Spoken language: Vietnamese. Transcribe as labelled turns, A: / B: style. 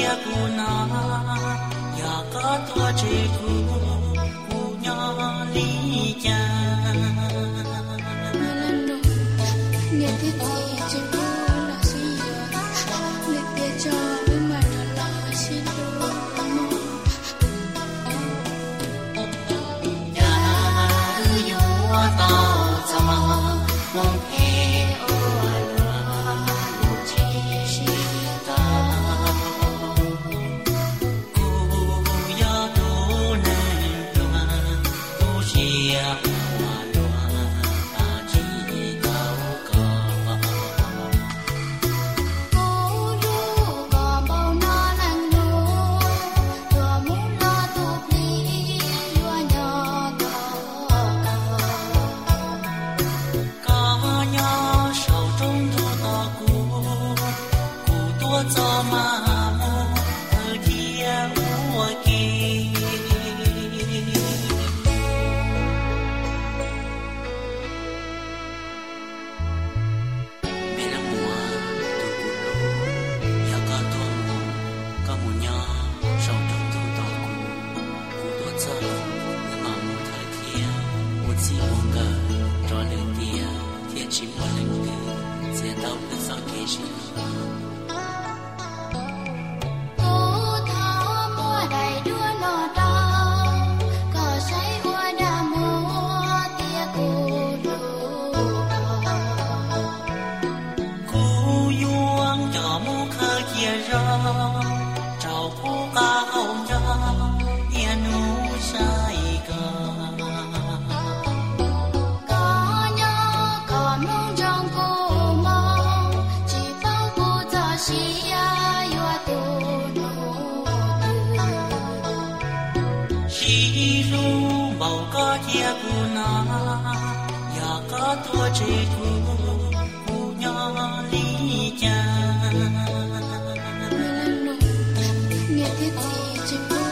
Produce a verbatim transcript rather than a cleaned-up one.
A: kia cu na ya ka tua che cu cu nya li cha
B: nghe thế thì chỉ là gì để để cho với mà là xin lỗi
A: ya yu ta sama mong he o la chi shi ta cu ya do ne lo tu shi ya tua che cu cu nya li cha
B: nghe thế thì chỉ